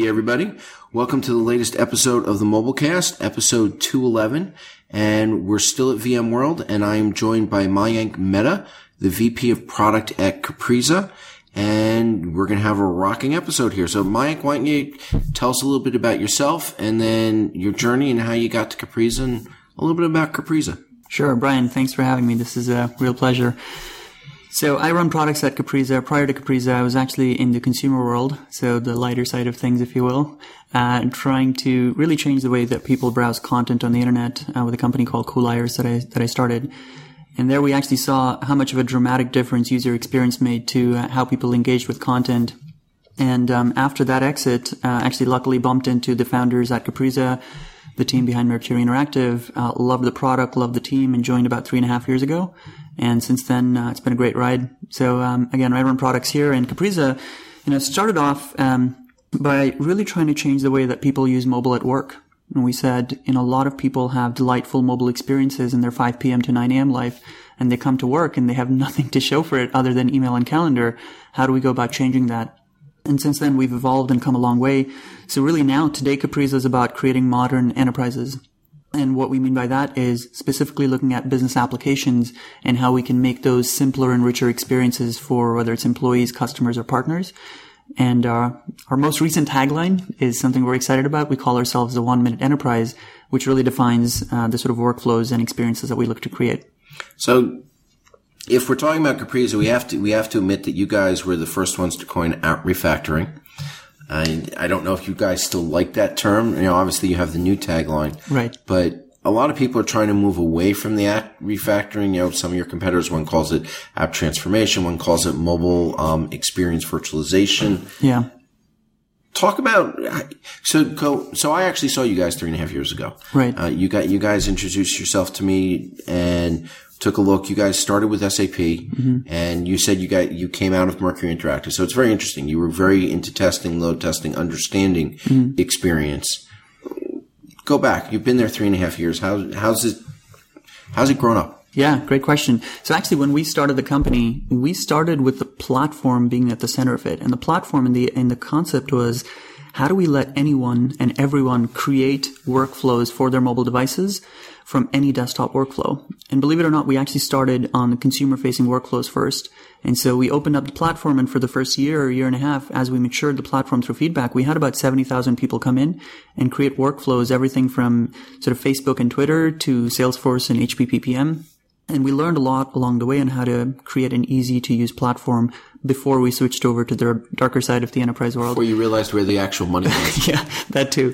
everybody. Welcome to the latest episode of the Mobilecast, episode 211. And we're still at VMworld, and I am joined by Mayank Mehta, the VP of Product at Capriza. And we're going to have a rocking episode here. So, Mayank, why don't you tell us a little bit about yourself and then your journey and how you got to Capriza and a little bit about Capriza. Sure, Brian. Thanks for having me. This is a real pleasure. So I run products at Capriza. Prior to Capriza, I was actually in the consumer world, so the lighter side of things, if you will, trying to really change the way that people browse content on the internet with a company called Cooliers that I started. And there we actually saw how much of a dramatic difference user experience made to how people engaged with content. And after that exit, actually luckily bumped into the founders at Capriza, the team behind Mercury Interactive, loved the product, loved the team, and joined about 3.5 years ago. And since then, it's been a great ride. So, again, I run products here, and Capriza, started off, by really trying to change the way that people use mobile at work. And we said, a lot of people have delightful mobile experiences in their 5 p.m. to 9 a.m. life, and they come to work and they have nothing to show for it other than email and calendar. How do we go about changing that? And since then, we've evolved and come a long way. So really now, today, Capriza is about creating modern enterprises. And what we mean by that is specifically looking at business applications and how we can make those simpler and richer experiences for whether it's employees, customers, or partners. And our most recent tagline is something we're excited about. We call ourselves the 1 Minute Enterprise, which really defines the sort of workflows and experiences that we look to create. So if we're talking about Capriza, we have to admit that you guys were the first ones to coin app refactoring. I don't know if you guys still like that term. Obviously you have the new tagline. Right. But a lot of people are trying to move away from the app refactoring. Some of your competitors, one calls it app transformation, one calls it mobile experience virtualization. Yeah. Talk about, so I actually saw you guys 3.5 years ago. Right. You guys introduced yourself to me and took a look. You guys started with SAP, and you said you came out of Mercury Interactive. So it's very interesting. You were very into testing, load testing, understanding experience. Go back. You've been there 3.5 years. How's it grown up? Yeah, great question. So actually, when we started the company, we started with the platform being at the center of it, and the platform and the concept was, how do we let anyone and everyone create workflows for their mobile devices from any desktop workflow? And believe it or not, we actually started on the consumer-facing workflows first. And so we opened up the platform, and for the first year or year and a half, as we matured the platform through feedback, we had about 70,000 people come in and create workflows, everything from sort of Facebook and Twitter to Salesforce and HP PPM. And we learned a lot along the way on how to create an easy-to-use platform before we switched over to the darker side of the enterprise world. Before you realized where the actual money was. Yeah, that too.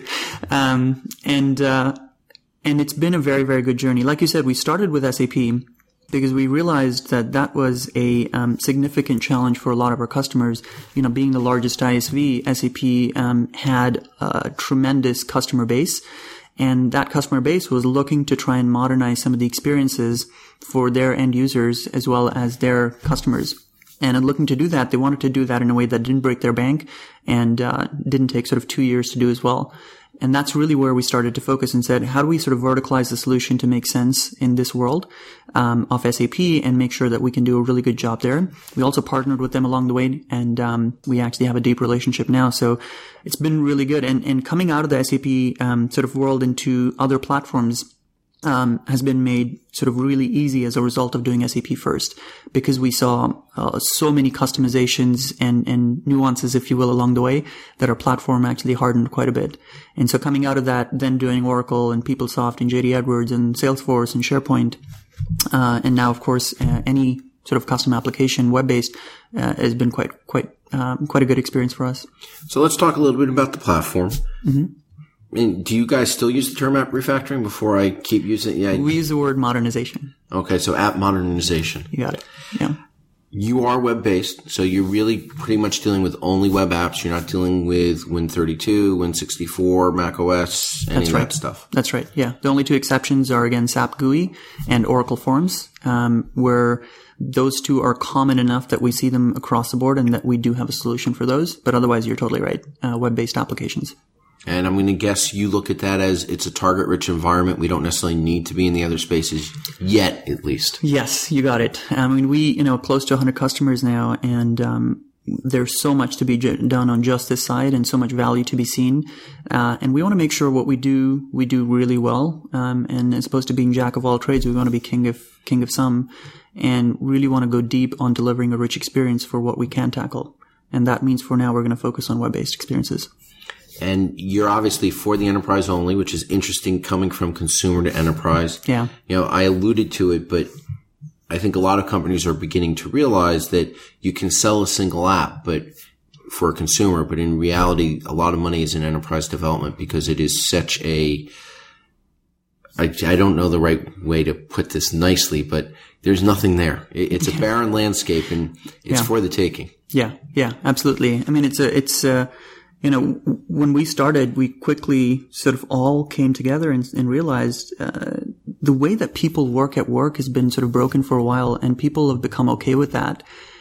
And it's been a very, very good journey. Like you said, we started with SAP because we realized that was a significant challenge for a lot of our customers. Being the largest ISV, SAP had a tremendous customer base. And that customer base was looking to try and modernize some of the experiences for their end users as well as their customers. And in looking to do that, they wanted to do that in a way that didn't break their bank and didn't take sort of 2 years to do as well. And that's really where we started to focus and said, how do we sort of verticalize the solution to make sense in this world of SAP and make sure that we can do a really good job there? We also partnered with them along the way, and we actually have a deep relationship now. So it's been really good. And coming out of the SAP sort of world into other platforms has been made sort of really easy as a result of doing SAP first, because we saw so many customizations and nuances, if you will, along the way that our platform actually hardened quite a bit. And so coming out of that, then doing Oracle and PeopleSoft and JD Edwards and Salesforce and SharePoint, and now, of course, any sort of custom application, web-based, has been quite a good experience for us. So let's talk a little bit about the platform. And do you guys still use the term app refactoring before I keep using it? Yeah. We use the word modernization. Okay, so app modernization. You got it. Yeah. You are web-based, so you're really pretty much dealing with only web apps. You're not dealing with Win32, Win64, macOS, any of that stuff. That's right, yeah. The only two exceptions are, again, SAP GUI and Oracle Forms, where those two are common enough that we see them across the board and that we do have a solution for those. But otherwise, you're totally right, web-based applications. And I'm going to guess you look at that as it's a target-rich environment. We don't necessarily need to be in the other spaces yet, at least. Yes, you got it. I mean, we, close to 100 customers now, and there's so much to be done on just this side and so much value to be seen. And we want to make sure what we do really well. And as opposed to being jack of all trades, we want to be king of some, and really want to go deep on delivering a rich experience for what we can tackle. And that means for now, we're going to focus on web-based experiences. And you're obviously for the enterprise only, which is interesting coming from consumer to enterprise. Yeah. I alluded to it, but I think a lot of companies are beginning to realize that you can sell a single app, but for a consumer, but in reality, a lot of money is in enterprise development because it is such I don't know the right way to put this nicely, but there's nothing there. It's a barren landscape, and it's for the taking. Yeah, absolutely. I mean, when we started, we quickly sort of all came together and realized the way that people work at work has been sort of broken for a while, and people have become okay with that.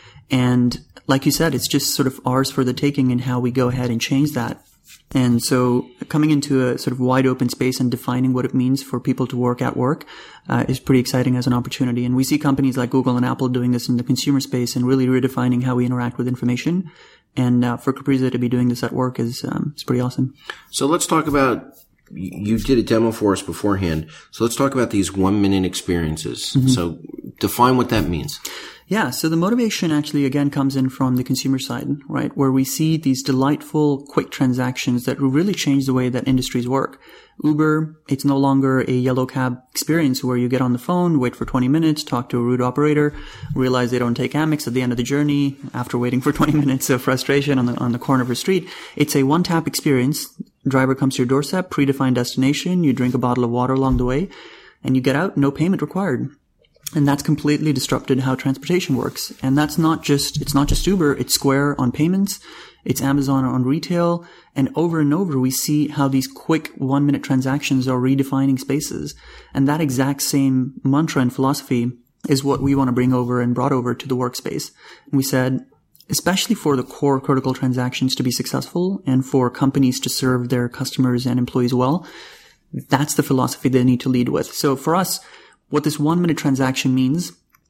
And like you said, it's just sort of ours for the taking and how we go ahead and change that. And so coming into a sort of wide open space and defining what it means for people to work at work is pretty exciting as an opportunity. And we see companies like Google and Apple doing this in the consumer space and really redefining how we interact with information. And for Capriza to be doing this at work is pretty awesome. So let's talk about, you did a demo for us beforehand. So let's talk about these 1-minute experiences. Mm-hmm. So define what that means. Yeah, so the motivation actually, again, comes in from the consumer side, right, where we see these delightful, quick transactions that really change the way that industries work. Uber, it's no longer a yellow cab experience where you get on the phone, wait for 20 minutes, talk to a rude operator, realize they don't take Amex at the end of the journey after waiting for 20 minutes of frustration on the corner of a street. It's a one-tap experience. Driver comes to your doorstep, predefined destination, you drink a bottle of water along the way, and you get out, no payment required. And that's completely disrupted how transportation works. And it's not just Uber, it's Square on payments, it's Amazon on retail, and over we see how these quick 1-minute transactions are redefining spaces. And that exact same mantra and philosophy is what we want to bring over and brought over to the workspace. And we said, especially for the core critical transactions to be successful and for companies to serve their customers and employees well, that's the philosophy they need to lead with. So for us, what this 1-minute transaction means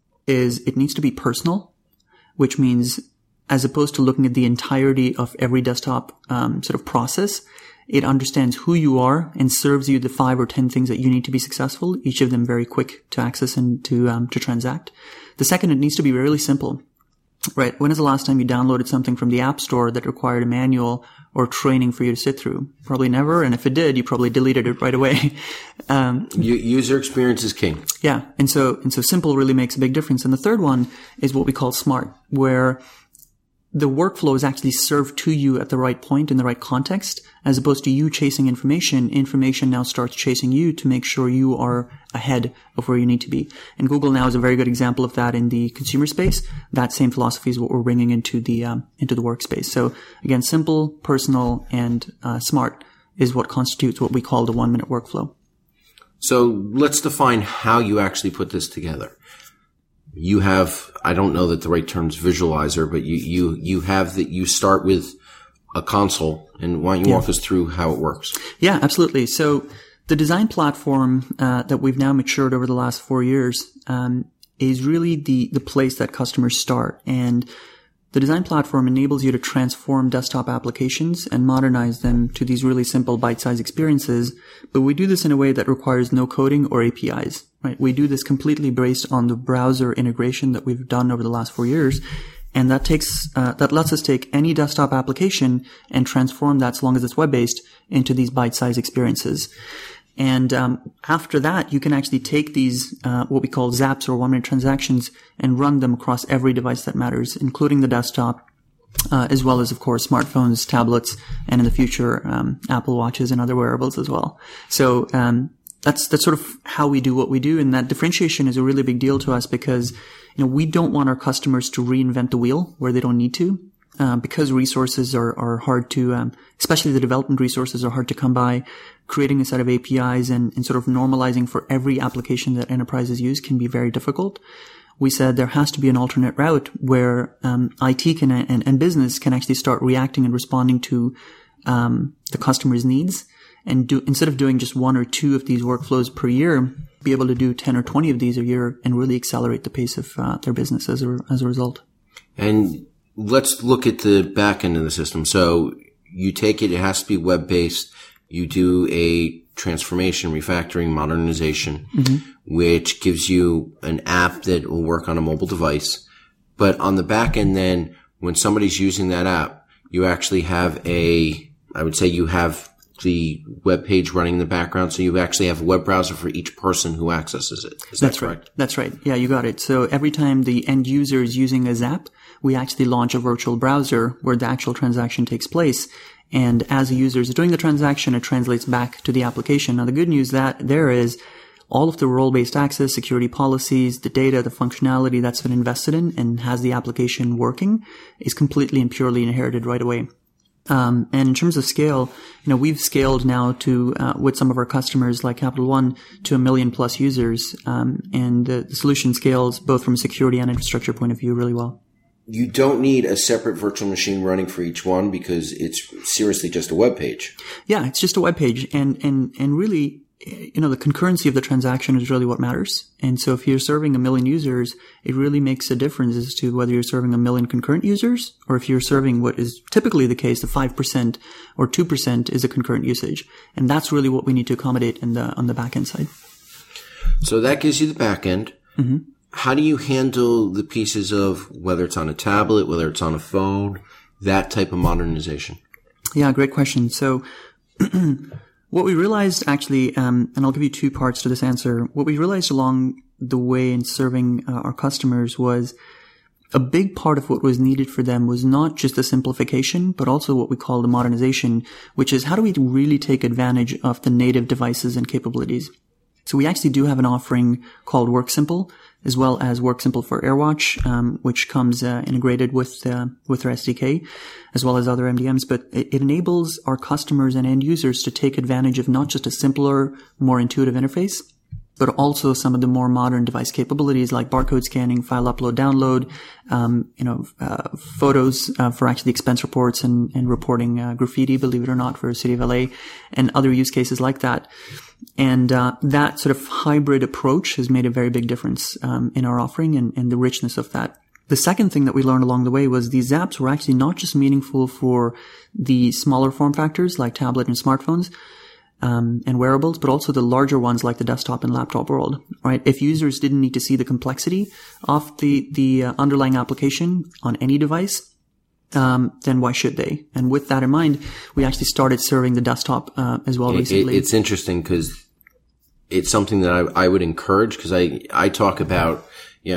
is it needs to be personal, which means as opposed to looking at the entirety of every desktop sort of process, it understands who you are and serves you the 5 or 10 things that you need to be successful, each of them very quick to access and to transact. The second, it needs to be really simple. Right. When is the last time you downloaded something from the App Store that required a manual or training for you to sit through? Probably never. And if it did, you probably deleted it right away. User experience is king. Yeah. And so simple really makes a big difference. And the third one is what we call smart, where the workflow is actually served to you at the right point in the right context, as opposed to you chasing information. Information now starts chasing you to make sure you are ahead of where you need to be. And Google now is a very good example of that in the consumer space. That same philosophy is what we're bringing into the workspace. So again, simple, personal, and smart is what constitutes what we call the 1-minute workflow. So let's define how you actually put this together. You have, I don't know that the right term is visualizer, but you have that you start with a console, and why don't you walk us through how it works? Yeah, absolutely. So the design platform that we've now matured over the last 4 years is really the place that customers start. And the design platform enables you to transform desktop applications and modernize them to these really simple bite-sized experiences. But we do this in a way that requires no coding or APIs. Right? We do this completely based on the browser integration that we've done over the last 4 years. And that lets us take any desktop application and transform that, as long as it's web-based, into these bite-sized experiences. And after that, you can actually take these what we call zaps or 1-minute transactions and run them across every device that matters, including the desktop, as well as, of course, smartphones, tablets, and in the future, Apple Watches and other wearables as well. So that's sort of how we do what we do, and that differentiation is a really big deal to us because we don't want our customers to reinvent the wheel where they don't need to. Because resources are hard to, especially the development resources are hard to come by, creating a set of APIs and sort of normalizing for every application that enterprises use can be very difficult. We said there has to be an alternate route where IT can and business can actually start reacting and responding to the customer's needs, and instead of doing just 1 or 2 of these workflows per year, be able to do 10 or 20 of these a year and really accelerate the pace of their business as a result. And let's look at the back end of the system. So you take it has to be web-based. You do a transformation, refactoring, modernization, which gives you an app that will work on a mobile device. But on the back end then, when somebody's using that app, you actually have I would say you have the web page running in the background. So you actually have a web browser for each person who accesses it. Is that correct? That's right. Yeah, you got it. So every time the end user is using a Zap, we actually launch a virtual browser where the actual transaction takes place. And as the user is doing the transaction, it translates back to the application. Now, the good news there is all of the role-based access, security policies, the data, the functionality that's been invested in and has the application working is completely and purely inherited right away. And in terms of scale, we've scaled now to, with some of our customers like Capital One to 1 million plus users. And the solution scales both from a security and infrastructure point of view really well. You don't need a separate virtual machine running for each one because it's seriously just a web page. Yeah, it's just a web page. And really, the concurrency of the transaction is really what matters. And so if you're serving 1 million users, it really makes a difference as to whether you're serving 1 million concurrent users or if you're serving what is typically the case, the 5% or 2% is a concurrent usage. And that's really what we need to accommodate on the back end side. So that gives you the back end. Mm-hmm. How do you handle the pieces of whether it's on a tablet, whether it's on a phone, that type of modernization? Yeah, great question. So what we realized actually, and I'll give you two parts to this answer. What we realized along the way in serving our customers was a big part of what was needed for them was not just the simplification, but also what we call the modernization, which is how do we really take advantage of the native devices and capabilities? So we actually do have an offering called WorkSimple, as well as WorkSimple for AirWatch, which comes integrated with their SDK, as well as other MDMs. But it enables our customers and end users to take advantage of not just a simpler, more intuitive interface, but also some of the more modern device capabilities like barcode scanning, file upload, download, photos for actually expense reports and reporting graffiti, believe it or not, for the city of LA, and other use cases like that. And that sort of hybrid approach has made a very big difference in our offering and the richness of that. The second thing that we learned along the way was these apps were actually not just meaningful for the smaller form factors like tablet and smartphones and wearables, but also the larger ones like the desktop and laptop world, right? If users didn't need to see the complexity of the underlying application on any device, then why should they? And with that in mind, we actually started serving the desktop as well recently. It's interesting because it's something that I would encourage because I talk about,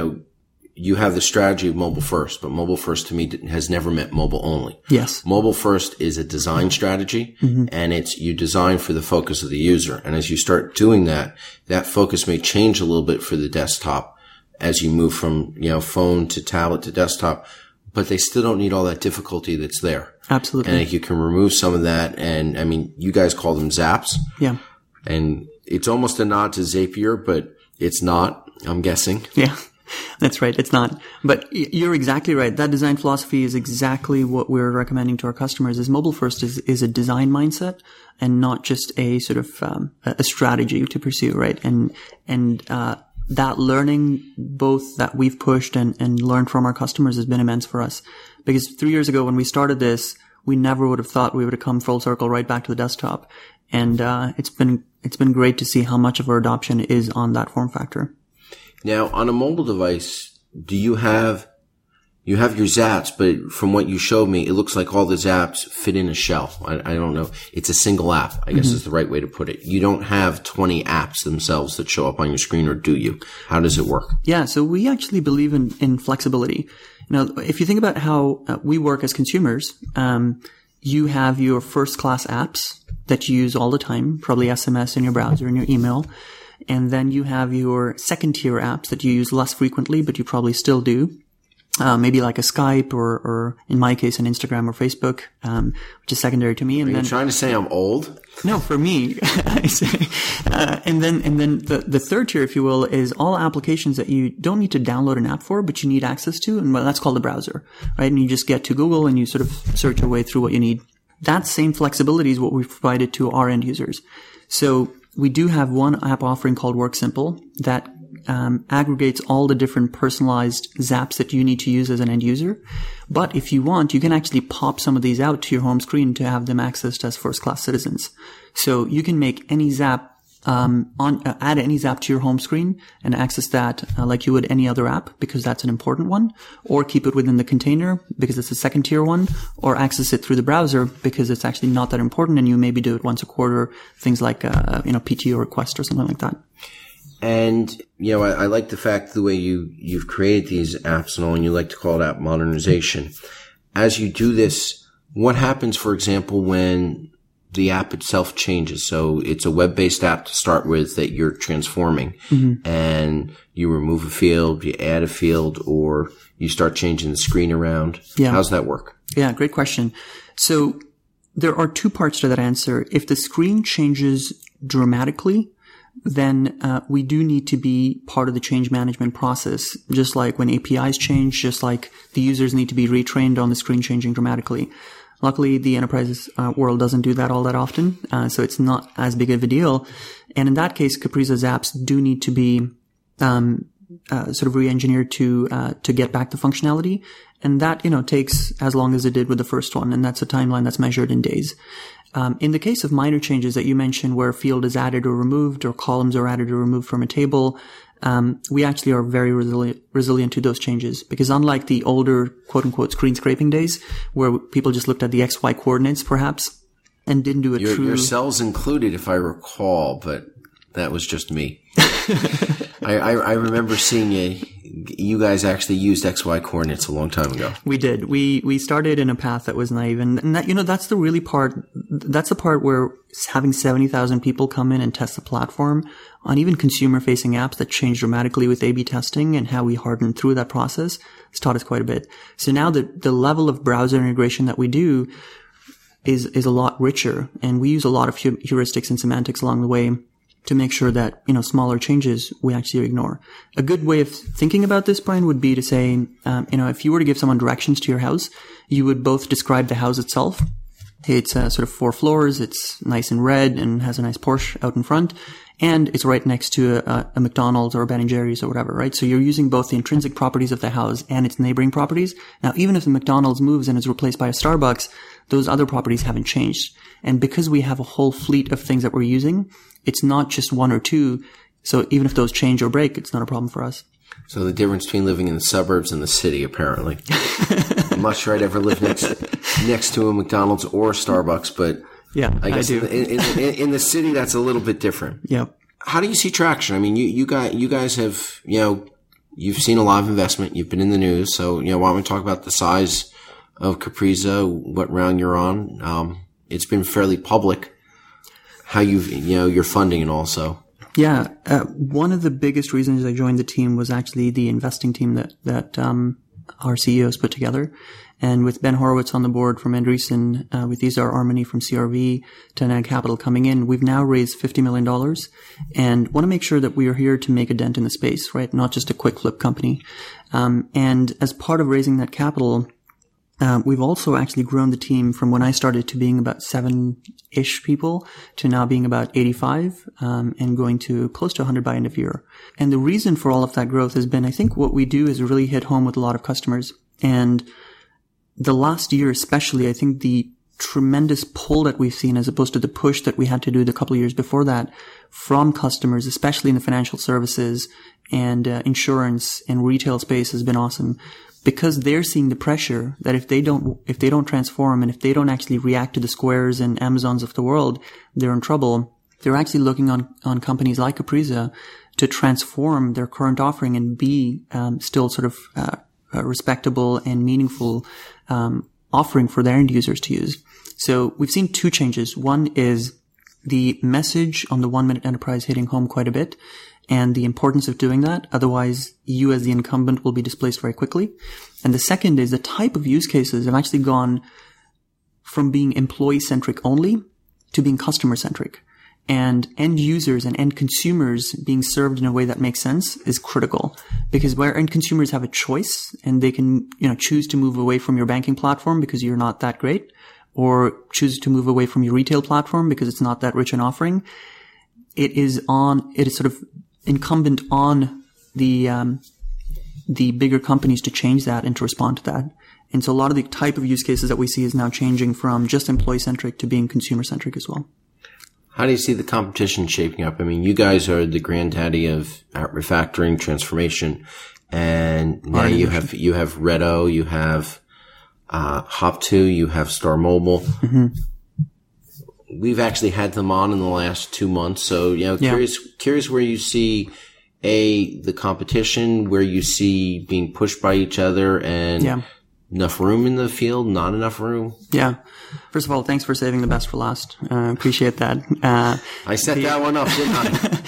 you have the strategy of mobile first, but mobile first to me has never meant mobile only. Yes. Mobile first is a design strategy and you design for the focus of the user. And as you start doing that focus may change a little bit for the desktop as you move from, phone to tablet to desktop. But they still don't need all that difficulty that's there. Absolutely. And if you can remove some of that, and I mean, you guys call them zaps. Yeah. And it's almost a nod to Zapier, but it's not, I'm guessing. Yeah, that's right. It's not. But you're exactly right. That design philosophy is exactly what we're recommending to our customers is mobile first is a design mindset and not just a sort of a strategy to pursue, right? And that learning both that we've pushed and learned from our customers has been immense for us. Because 3 years ago when we started this, we never would have thought we would have come full circle right back to the desktop. And it's been great to see how much of our adoption is on that form factor. Now, on a mobile device, do you have your zaps, but from what you showed me, it looks like all the zaps fit in a shell. I don't know. It's a single app, I guess is the right way to put it. You don't have 20 apps themselves that show up on your screen, or do you? How does it work? Yeah, so we actually believe in flexibility. If you think about how we work as consumers, you have your first-class apps that you use all the time, probably SMS in your browser and your email. And then you have your second-tier apps that you use less frequently, but you probably still do. Maybe like a Skype or in my case, an Instagram or Facebook, which is secondary to me. And Are you trying to say I'm old? No, for me, I say. And then the third tier, if you will, is all applications that you don't need to download an app for, but you need access to. And that's called the browser, right? And you just get to Google and you sort of search your way through what you need. That same flexibility is what we've provided to our end users. So we do have one app offering called WorkSimple that aggregates all the different personalized zaps that you need to use as an end user. But if you want, you can actually pop some of these out to your home screen to have them accessed as first-class citizens. So you can make any zap add any zap to your home screen and access that like you would any other app, because that's an important one, or keep it within the container because it's a second tier one, or access it through the browser because it's actually not that important and you maybe do it once a quarter, things like, PTO request or something like that. And, I like the fact the way you've created these apps and all, and you like to call it app modernization. As you do this, what happens, for example, when the app itself changes? So it's a web-based app to start with that you're transforming, and you remove a field, you add a field, or you start changing the screen around. Yeah. How's that work? Yeah, great question. So there are two parts to that answer. If the screen changes dramatically, then we do need to be part of the change management process, just like when APIs change, just like the users need to be retrained on the screen changing dramatically. Luckily, the enterprise world doesn't do that all that often, so it's not as big of a deal. And in that case, Capriza's apps do need to be sort of re-engineered to get back the functionality, and that takes as long as it did with the first one, and that's a timeline that's measured in days. In the case of minor changes that you mentioned, where a field is added or removed, or columns are added or removed from a table, we actually are very resilient to those changes, because unlike the older quote-unquote screen scraping days, where people just looked at the XY coordinates perhaps and didn't do yourselves included, if I recall, but that was just me. I remember seeing you guys actually used XY coordinates a long time ago. We did. We started in a path that was naive, and that, that's the part where having 70,000 people come in and test the platform on even consumer facing apps that changed dramatically with A/B testing, and how we hardened through that process has taught us quite a bit. So now the level of browser integration that we do is a lot richer, and we use a lot of heuristics and semantics along the way to make sure that, smaller changes we actually ignore. A good way of thinking about this, Brian, would be to say, if you were to give someone directions to your house, you would both describe the house itself. It's sort of 4 floors, it's nice and red and has a nice Porsche out in front, and it's right next to a McDonald's or a Ben & Jerry's or whatever, right? So you're using both the intrinsic properties of the house and its neighboring properties. Now, even if the McDonald's moves and is replaced by a Starbucks, those other properties haven't changed. And because we have a whole fleet of things that we're using, it's not just one or two. So even if those change or break, it's not a problem for us. So the difference between living in the suburbs and the city, apparently. I'm not sure I'd ever live next to a McDonald's or a Starbucks, but yeah, I guess do. In the city, that's a little bit different. Yep. How do you see traction? I mean, you guys have, you've seen a lot of investment. You've been in the news. So, why don't we talk about the size of Capriza, what round you're on? It's been fairly public how your funding and also. Yeah. One of the biggest reasons I joined the team was actually the investing team that our CEOs put together. And with Ben Horowitz on the board from Andreessen, with Isar Armani from CRV, Tenag Capital coming in, we've now raised $50 million, and want to make sure that we are here to make a dent in the space, right? Not just a quick flip company. And as part of raising that capital, we've also actually grown the team from when I started to being about 7-ish people to now being about 85, and going to close to 100 by end of year. And the reason for all of that growth has been, I think what we do is really hit home with a lot of customers. And the last year especially, I think the tremendous pull that we've seen, as opposed to the push that we had to do the couple of years before that, from customers, especially in the financial services and insurance and retail space, has been awesome. Because they're seeing the pressure that if they don't transform, and if they don't actually react to the Squares and Amazons of the world, they're in trouble. They're actually looking on companies like Capriza to transform their current offering and be still sort of a respectable and meaningful offering for their end users to use. So we've seen 2 changes. One is the message on the 1-minute enterprise hitting home quite a bit, and the importance of doing that. Otherwise, you as the incumbent will be displaced very quickly. And the second is the type of use cases have actually gone from being employee-centric only to being customer-centric. And end users and end consumers being served in a way that makes sense is critical, because where end consumers have a choice and they can, choose to move away from your banking platform because you're not that great, or choose to move away from your retail platform because it's not that rich an offering, it is sort of incumbent on the bigger companies to change that and to respond to that. And so a lot of the type of use cases that we see is now changing from just employee-centric to being consumer-centric as well. How do you see the competition shaping up? I mean, you guys are the granddaddy of refactoring, transformation, and now you have Redo, you have Hop2, you have Star Mobile. Mm-hmm. We've actually had them on in the last 2 months, so curious where you see the competition, where you see being pushed by each other, and enough room in the field, not enough room. Yeah. First of all, thanks for saving the best for last. Appreciate that. I set that one up, didn't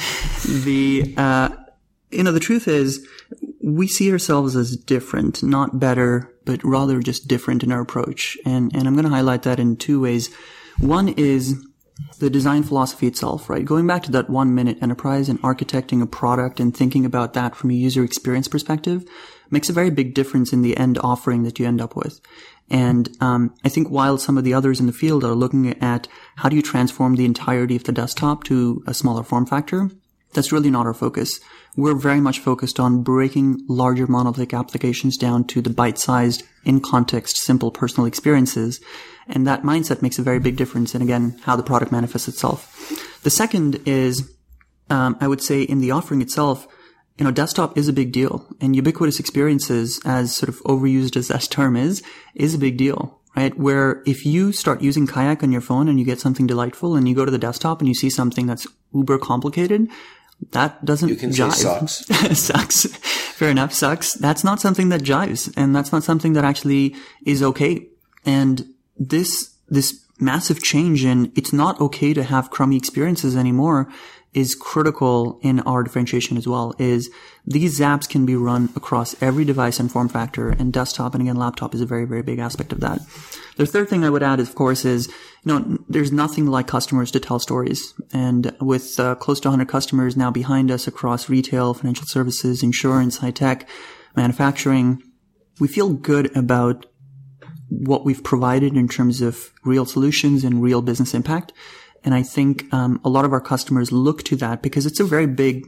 I? The truth is, we see ourselves as different, not better, but rather just different in our approach. And I'm going to highlight that in two ways. One is the design philosophy itself, right? Going back to that 1 minute enterprise and architecting a product and thinking about that from a user experience perspective makes a very big difference in the end offering that you end up with. And I think while some of the others in the field are looking at how do you transform the entirety of the desktop to a smaller form factor, that's really not our focus. We're very much focused on breaking larger monolithic applications down to the bite-sized, in-context, simple personal experiences. And that mindset makes a very big difference in, again, how the product manifests itself. The second is, I would say in the offering itself, desktop is a big deal, and ubiquitous experiences, as sort of overused as that term is a big deal, right? Where if you start using Kayak on your phone and you get something delightful and you go to the desktop and you see something that's uber complicated, that doesn't jive. You can say sucks. Sucks. Fair enough. Sucks. That's not something that jives, and that's not something that actually is okay. And this massive change in it's not okay to have crummy experiences anymore is critical in our differentiation as well. Is these apps can be run across every device and form factor, and desktop and again laptop is a very, very big aspect of that. The third thing I would add, of course, is there's nothing like customers to tell stories. And with close to 100 customers now behind us across retail, financial services, insurance, high tech, manufacturing, we feel good about what we've provided in terms of real solutions and real business impact. And I think a lot of our customers look to that because it's a very big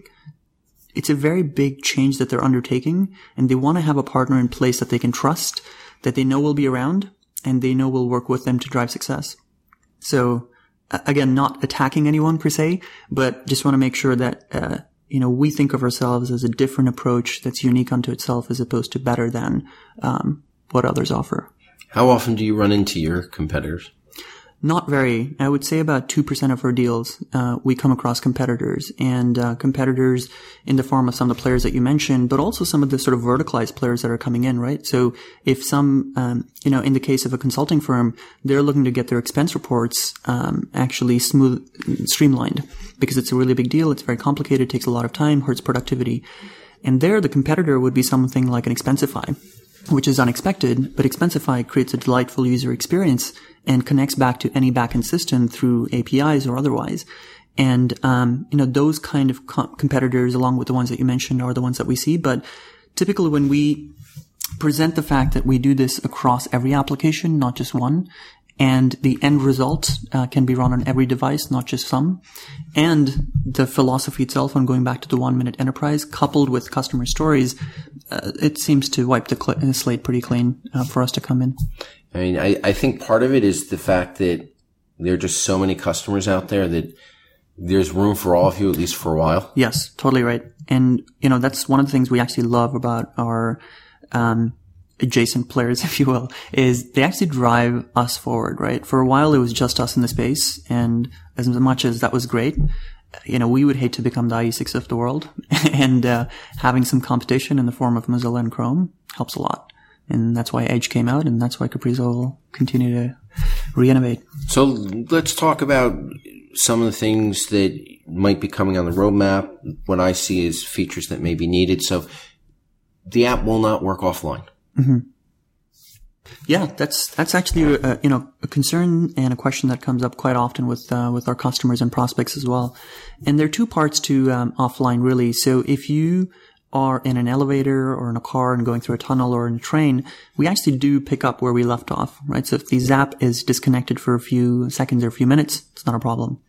change that they're undertaking, and they want to have a partner in place that they can trust, that they know will be around, and they know will work with them to drive success. So again, not attacking anyone per se, but just want to make sure that we think of ourselves as a different approach that's unique unto itself as opposed to better than what others offer. How often do you run into your competitors? Not very. I would say about 2% of our deals, we come across competitors, and competitors in the form of some of the players that you mentioned, but also some of the sort of verticalized players that are coming in, right? So if some, in the case of a consulting firm, they're looking to get their expense reports, actually streamlined because it's a really big deal. It's very complicated, takes a lot of time, hurts productivity. And there the competitor would be something like an Expensify, which is unexpected, but Expensify creates a delightful user experience and connects back to any backend system through APIs or otherwise. And, those kind of competitors, along with the ones that you mentioned, are the ones that we see. But typically when we present the fact that we do this across every application, not just one, and the end result can be run on every device, not just some, and the philosophy itself on going back to the 1 minute enterprise coupled with customer stories, it seems to wipe the slate pretty clean for us to come in. I mean, I think part of it is the fact that there are just so many customers out there that there's room for all of you, at least for a while. Yes, totally right. And, that's one of the things we actually love about our adjacent players, if you will, is they actually drive us forward, right? For a while, it was just us in the space. And as much as that was great, we would hate to become the IE6 of the world. And having some competition in the form of Mozilla and Chrome helps a lot. And that's why Edge came out, and that's why Capriza will continue to re-innovate. So let's talk about some of the things that might be coming on the roadmap. What I see is features that may be needed. So the app will not work offline. Mm-hmm. Yeah, that's actually a concern and a question that comes up quite often with our customers and prospects as well. And there are two parts to offline really. So if you are in an elevator or in a car and going through a tunnel or in a train, we actually do pick up where we left off, right? So if the Zap is disconnected for a few seconds or a few minutes, it's not a problem.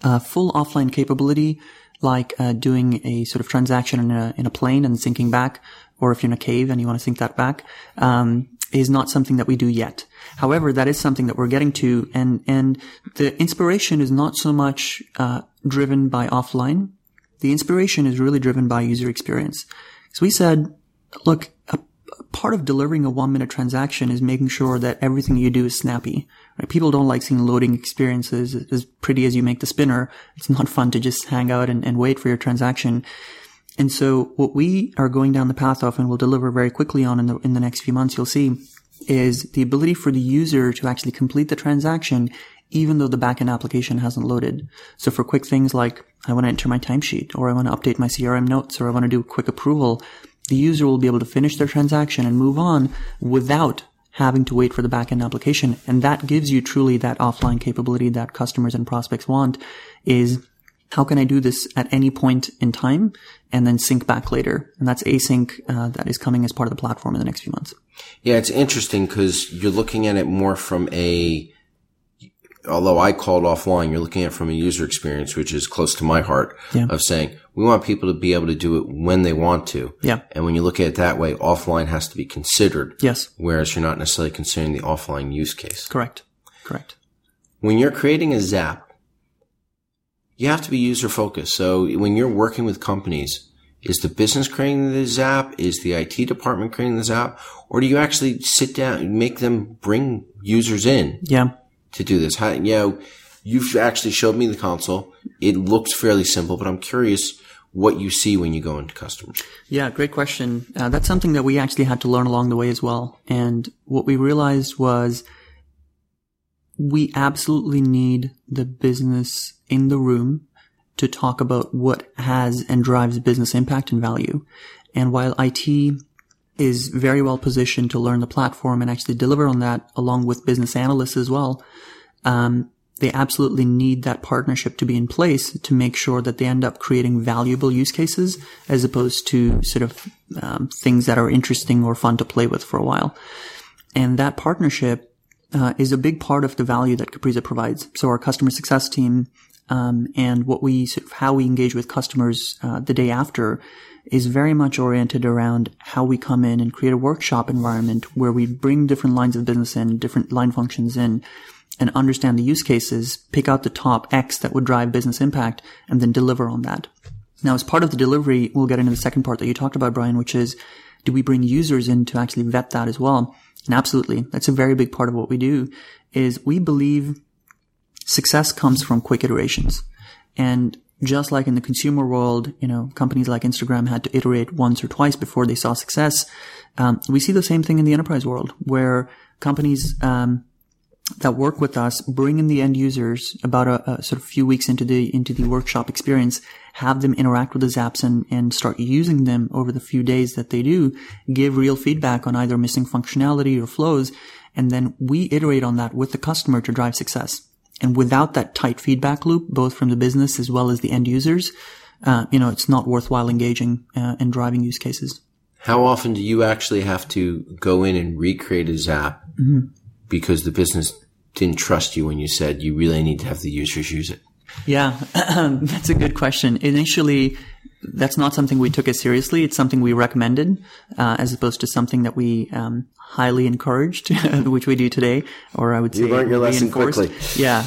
full offline capability, like doing a sort of transaction in a plane and syncing back, or if you're in a cave and you want to sync that back, is not something that we do yet. However, that is something that we're getting to, and the inspiration is not so much driven by offline. The inspiration is really driven by user experience. So we said, look, a part of delivering a 1-minute transaction is making sure that everything you do is snappy. Right? People don't like seeing loading experiences. As pretty as you make the spinner, it's not fun to just hang out and wait for your transaction. And so what we are going down the path of, and we'll deliver very quickly on in the next few months, you'll see, is the ability for the user to actually complete the transaction even though the backend application hasn't loaded. So for quick things like, I want to enter my timesheet, or I want to update my CRM notes, or I want to do a quick approval, the user will be able to finish their transaction and move on without having to wait for the backend application. And that gives you truly that offline capability that customers and prospects want, is how can I do this at any point in time and then sync back later? And that's async that is coming as part of the platform in the next few months. Yeah, it's interesting because you're looking at it more from although I call it offline, you're looking at it from a user experience, which is close to my heart, of saying we want people to be able to do it when they want to. Yeah. And when you look at it that way, offline has to be considered. Yes. Whereas you're not necessarily considering the offline use case. Correct. When you're creating a Zap, you have to be user focused. So when you're working with companies, is the business creating the Zap? Is the IT department creating the Zap? Or do you actually sit down and make them bring users in? Yeah. To do this? You've actually showed me the console. It looks fairly simple, but I'm curious what you see when you go into customers. Yeah, great question. That's something that we actually had to learn along the way as well. And what we realized was we absolutely need the business in the room to talk about what has and drives business impact and value. And while IT is very well positioned to learn the platform and actually deliver on that along with business analysts as well, they absolutely need that partnership to be in place to make sure that they end up creating valuable use cases as opposed to sort of things that are interesting or fun to play with for a while. And that partnership is a big part of the value that Capriza provides. So our customer success team and how we engage with customers the day after is very much oriented around how we come in and create a workshop environment where we bring different lines of business in, different line functions in, and understand the use cases, pick out the top X that would drive business impact, and then deliver on that. Now, as part of the delivery, we'll get into the second part that you talked about, Brian, which is, do we bring users in to actually vet that as well? And absolutely. That's a very big part of what we do, is we believe success comes from quick iterations. And just like in the consumer world, companies like Instagram had to iterate once or twice before they saw success. We see the same thing in the enterprise world, where companies that work with us bring in the end users about a sort of few weeks into the workshop experience, have them interact with the Zaps and start using them over the few days that they do, give real feedback on either missing functionality or flows, and then we iterate on that with the customer to drive success. And without that tight feedback loop, both from the business as well as the end users, it's not worthwhile engaging and driving use cases. How often do you actually have to go in and recreate a Zap because the business didn't trust you when you said you really need to have the users use it? Yeah, that's a good question. Initially, that's not something we took as seriously. It's something we recommended, as opposed to something that we highly encouraged, which we do today, or I would say you learned your lesson quickly. Yeah,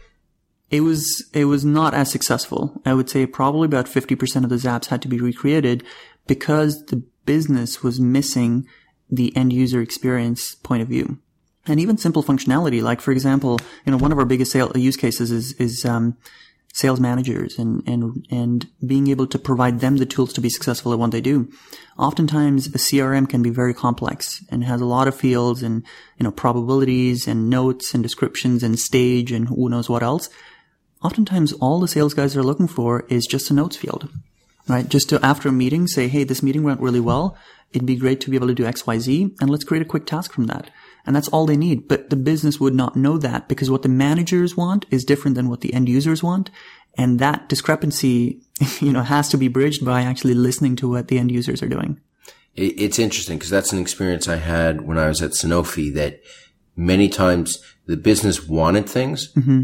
it was not as successful. I would say probably about 50% of the Zaps had to be recreated because the business was missing the end user experience point of view. And even simple functionality, like for example, one of our biggest use cases is sales managers and being able to provide them the tools to be successful at what they do. Oftentimes a CRM can be very complex and has a lot of fields and, probabilities and notes and descriptions and stage and who knows what else. Oftentimes all the sales guys are looking for is just a notes field, right? Just to, after a meeting, say, hey, this meeting went really well. It'd be great to be able to do X, Y, Z, and let's create a quick task from that. And that's all they need. But the business would not know that because what the managers want is different than what the end users want. And that discrepancy, has to be bridged by actually listening to what the end users are doing. It's interesting because that's an experience I had when I was at Sanofi, that many times the business wanted things,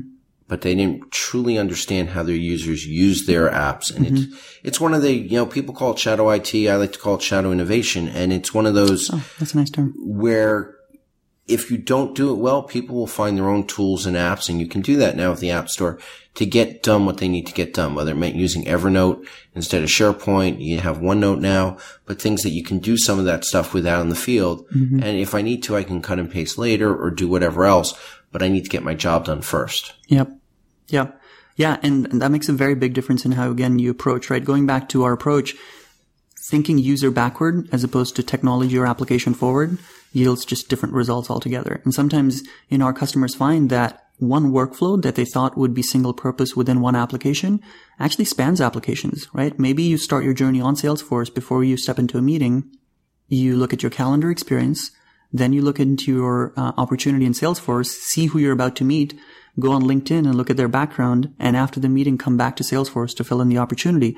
but they didn't truly understand how their users use their apps. And it's one of the, people call it shadow IT. I like to call it shadow innovation. And it's one of those. Oh, that's a nice term. Where if you don't do it well, people will find their own tools and apps, and you can do that now with the App Store to get done what they need to get done, whether it meant using Evernote instead of SharePoint. You have OneNote now, but things that you can do some of that stuff with out in the field. And if I need to, I can cut and paste later or do whatever else, but I need to get my job done first. Yep. Yeah. Yeah. And that makes a very big difference in how, again, you approach, right? Going back to our approach, thinking user backward as opposed to technology or application forward yields just different results altogether. And sometimes, our customers find that one workflow that they thought would be single purpose within one application actually spans applications, right? Maybe you start your journey on Salesforce before you step into a meeting. You look at your calendar experience, then you look into your opportunity in Salesforce, see who you're about to meet, go on LinkedIn and look at their background, and after the meeting, come back to Salesforce to fill in the opportunity.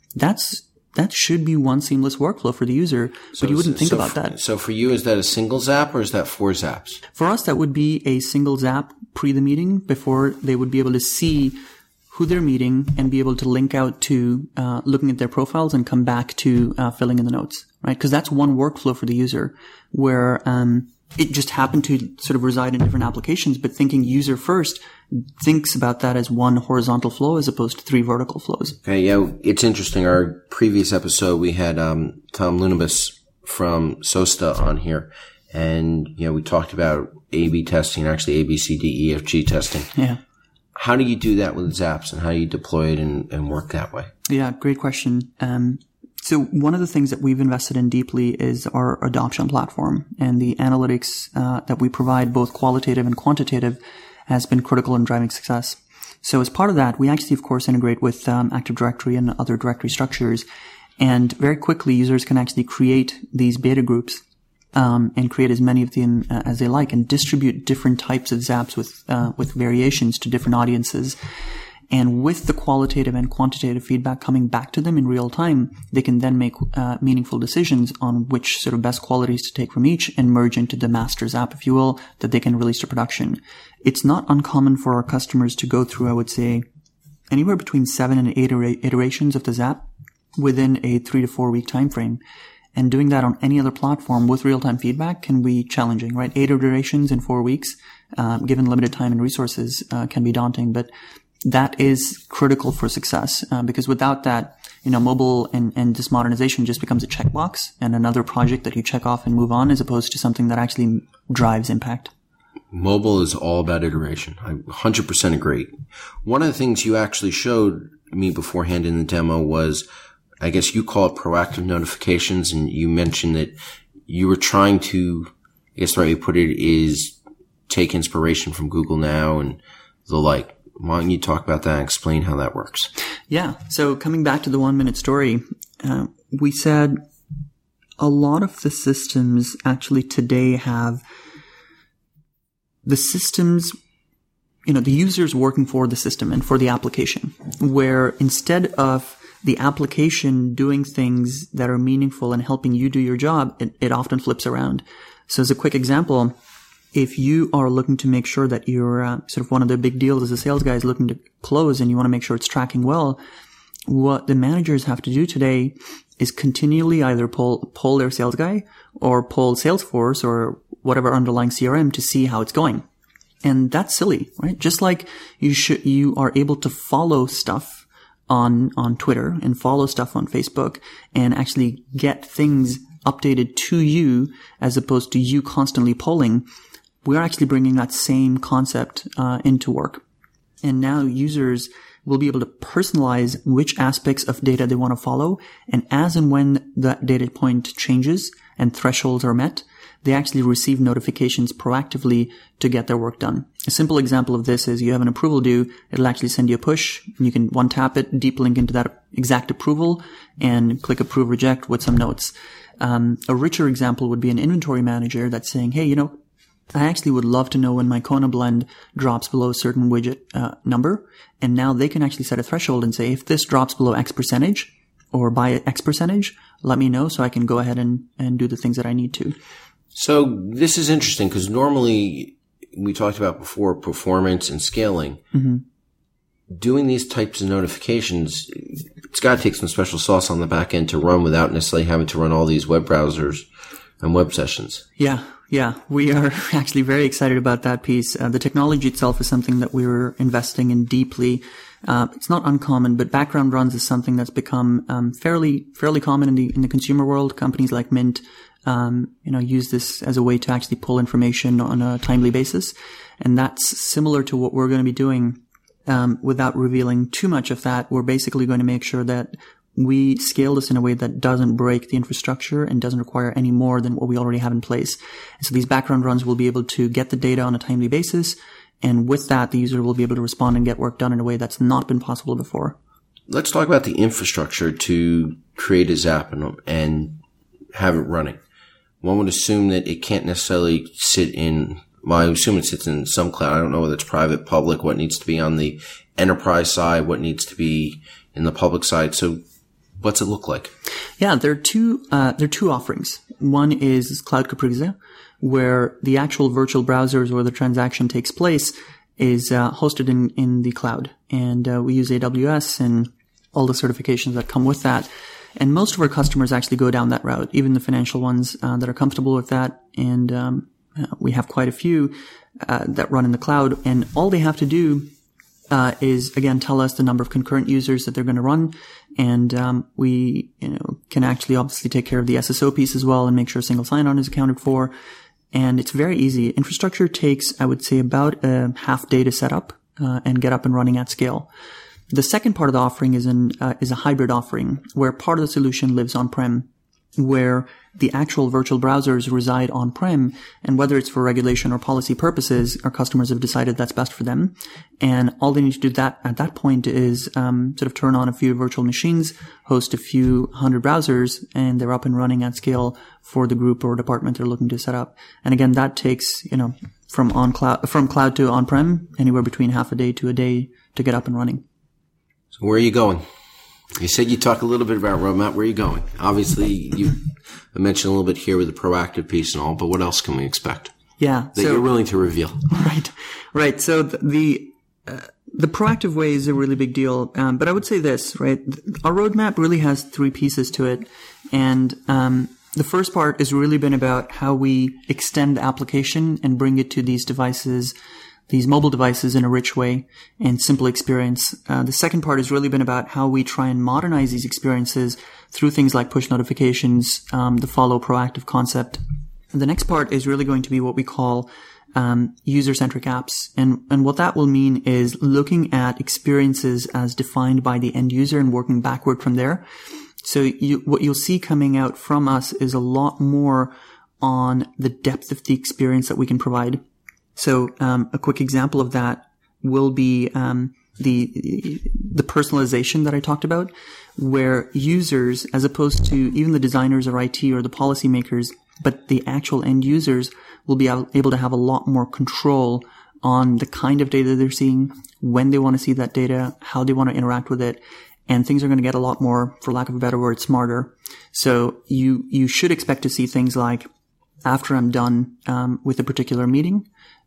That should be one seamless workflow for the user, but you wouldn't think about that. So for you, is that a single zap or is that 4 zaps? For us, that would be a single zap pre the meeting before they would be able to see who they're meeting and be able to link out to looking at their profiles and come back to filling in the notes, right? Because that's one workflow for the user where it just happened to sort of reside in different applications, but thinking user first thinks about that as one horizontal flow as opposed to 3 vertical flows. Okay, yeah, it's interesting. Our previous episode, we had Tom Lunabus from Sosta on here, and we talked about A/B testing, actually A, B, C, D, E, F, G testing. Yeah. How do you do that with Zaps, and how do you deploy it and work that way? Yeah, great question. So one of the things that we've invested in deeply is our adoption platform, and the analytics that we provide, both qualitative and quantitative, has been critical in driving success. So as part of that, we actually, of course, integrate with Active Directory and other directory structures, and very quickly users can actually create these beta groups and create as many of them as they like, and distribute different types of Zaps with variations to different audiences. And with the qualitative and quantitative feedback coming back to them in real time, they can then make meaningful decisions on which sort of best qualities to take from each and merge into the master Zap, if you will, that they can release to production. It's not uncommon for our customers to go through, I would say, anywhere between 7 and 8 iterations of the Zap within a 3 to 4 week time frame. And doing that on any other platform with real-time feedback can be challenging, right? 8 iterations in 4 weeks, given limited time and resources, can be daunting, but that is critical for success, because without that, mobile and this modernization just becomes a checkbox and another project that you check off and move on, as opposed to something that actually drives impact. Mobile is all about iteration. I 100% agree. One of the things you actually showed me beforehand in the demo was, I guess you call it proactive notifications, and you mentioned that you were trying to, I guess the right way to put it is take inspiration from Google Now and the like. Why don't you talk about that and explain how that works? Yeah. So coming back to the 1 minute story, we said a lot of the systems actually today have the systems, the users working for the system and for the application, where instead of the application doing things that are meaningful and helping you do your job, it often flips around. So as a quick example, if you are looking to make sure that you're sort of one of the big deals as a sales guy is looking to close and you want to make sure it's tracking well, what the managers have to do today is continually either poll their sales guy or poll Salesforce or whatever underlying CRM to see how it's going. And that's silly, right? Just like you are able to follow stuff on Twitter and follow stuff on Facebook and actually get things updated to you as opposed to you constantly polling. We're actually bringing that same concept into work. And now users will be able to personalize which aspects of data they want to follow. And as and when that data point changes and thresholds are met, they actually receive notifications proactively to get their work done. A simple example of this is you have an approval due. It'll actually send you a push, and you can one tap it, deep link into that exact approval, and click approve reject with some notes. A richer example would be an inventory manager that's saying, hey, I actually would love to know when my Kona blend drops below a certain widget number. And now they can actually set a threshold and say, if this drops below X percentage or by X percentage, let me know so I can go ahead and do the things that I need to. So this is interesting because normally we talked about before performance and scaling. Mm-hmm. doing these types of notifications, it's got to take some special sauce on the back end to run without necessarily having to run all these web browsers and web sessions. Yeah. We are actually very excited about that piece. The technology itself is something that we were investing in deeply. It's not uncommon, but background runs is something that's become fairly common in the consumer world. Companies like Mint, use this as a way to actually pull information on a timely basis, and that's similar to what we're going to be doing. Without revealing too much of that, we're basically going to make sure that we scale this in a way that doesn't break the infrastructure and doesn't require any more than what we already have in place. And so these background runs will be able to get the data on a timely basis. And with that, the user will be able to respond and get work done in a way that's not been possible before. Let's talk about the infrastructure to create a Zap and have it running. One would assume that it can't necessarily sit in, well, I assume it sits in some cloud. I don't know whether it's private, public, what needs to be on the enterprise side, what needs to be in the public side. So what's it look like? Yeah, there are two offerings. One is Cloud Capriza, where the actual virtual browsers where the transaction takes place is hosted in the cloud. And we use AWS and all the certifications that come with that. And most of our customers actually go down that route, even the financial ones that are comfortable with that. And we have quite a few that run in the cloud. And all they have to do is, again, tell us the number of concurrent users that they're going to run. And we can actually obviously take care of the SSO piece as well and make sure single sign-on is accounted for. And it's very easy. Infrastructure takes, I would say, about a half day to set up and get up and running at scale. The second part of the offering is a hybrid offering where part of the solution lives on-prem, where the actual virtual browsers reside on-prem, and whether it's for regulation or policy purposes, our customers have decided that's best for them. And all they need to do at that point is sort of turn on a few virtual machines, host a few hundred browsers, and they're up and running at scale for the group or department they're looking to set up. And again, that takes from cloud to on-prem anywhere between half a day to a day to get up and running. So where are you going? You said you talk a little bit about roadmap. Where are you going? Obviously, you mentioned a little bit here with the proactive piece and all, but what else can we expect? Yeah. That you're willing to reveal. Right. So the proactive way is a really big deal. But I would say this, right? Our roadmap really has three pieces to it. And the first part has really been about how we extend the application and bring it to these devices, these mobile devices, in a rich way and simple experience. The second part has really been about how we try and modernize these experiences through things like push notifications, the follow proactive concept. And the next part is really going to be what we call user-centric apps. And what that will mean is looking at experiences as defined by the end user and working backward from there. So what you'll see coming out from us is a lot more on the depth of the experience that we can provide. So a quick example of that will be the personalization that I talked about, where users, as opposed to even the designers or IT or the policymakers, but the actual end users will be able to have a lot more control on the kind of data they're seeing, when they want to see that data, how they want to interact with it, and things are going to get a lot more, for lack of a better word, smarter. So you should expect to see things like, after I'm done with a particular meeting,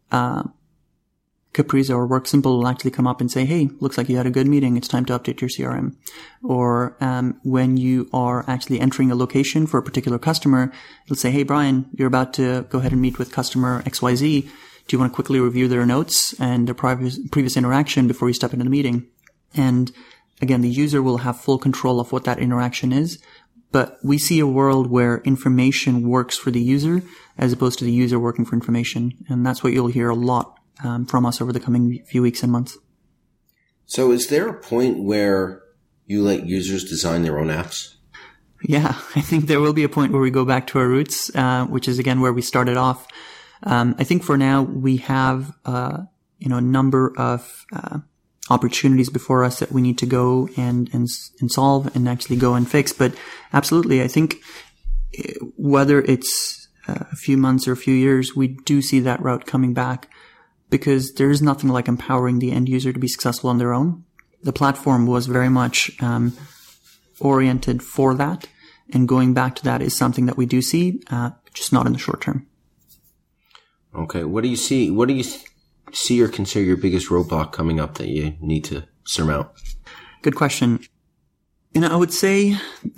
Capriza or WorkSimple will actually come up and say, hey, looks like you had a good meeting. It's time to update your CRM. Or when you are actually entering a location for a particular customer, it'll say, hey, Brian, you're about to go ahead and meet with customer XYZ. Do you want to quickly review their notes and their previous interaction before you step into the meeting? And again, the user will have full control of what that interaction is. But we see a world where information works for the user as opposed to the user working for information. And that's what you'll hear a lot from us over the coming few weeks and months. So is there a point where you let users design their own apps? Yeah, I think there will be a point where we go back to our roots, which is, again, where we started off. I think for now we have a number of opportunities before us that we need to go and solve and actually go and fix. But absolutely, I think whether it's a few months or a few years, we do see that route coming back, because there is nothing like empowering the end user to be successful on their own. The platform was very much oriented for that, and going back to that is something that we do see, just not in the short term. Okay, what do you see? What do you see or consider your biggest roadblock coming up that you need to surmount? Good question. I would say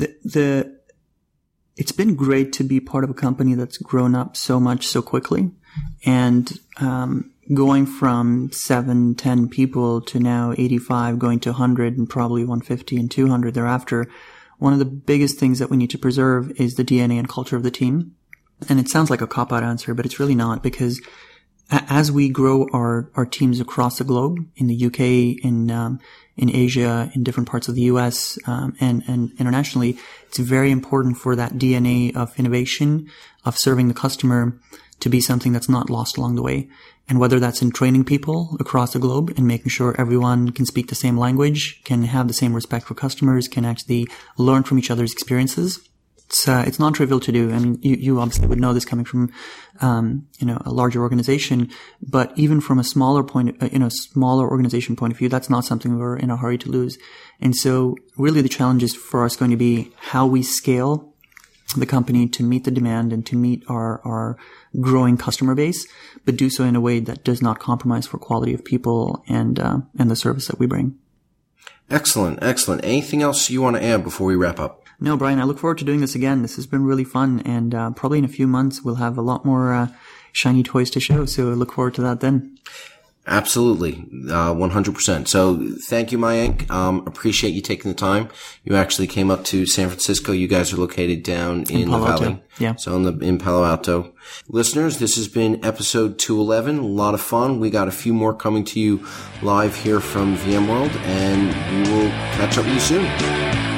it's been great to be part of a company that's grown up so much so quickly, and going from 7-10 people to now 85, going to 100 and probably 150 and 200 thereafter. One of the biggest things that we need to preserve is the DNA and culture of the team. And it sounds like a cop-out answer, but it's really not, because as we grow our teams across the globe, in the UK, in Asia, in different parts of the US, and internationally, it's very important for that DNA of innovation, of serving the customer, to be something that's not lost along the way. And whether that's in training people across the globe and making sure everyone can speak the same language, can have the same respect for customers, can actually learn from each other's experiences. It's non-trivial to do. I mean, you obviously would know this coming from, a larger organization, but even from a smaller organization point of view, that's not something we're in a hurry to lose. And so really the challenge is for us going to be how we scale the company to meet the demand and to meet our growing customer base, but do so in a way that does not compromise for quality of people and the service that we bring. Excellent. Anything else you want to add before we wrap up? No, Brian, I look forward to doing this again. This has been really fun, and probably in a few months we'll have a lot more shiny toys to show, so I look forward to that then. Absolutely. 100%. So thank you, Mayank. Appreciate you taking the time. You actually came up to San Francisco. You guys are located down in the valley. Yeah. So in Palo Alto. Listeners, this has been episode 211. A lot of fun. We got a few more coming to you live here from VMworld, and we will catch up with you soon.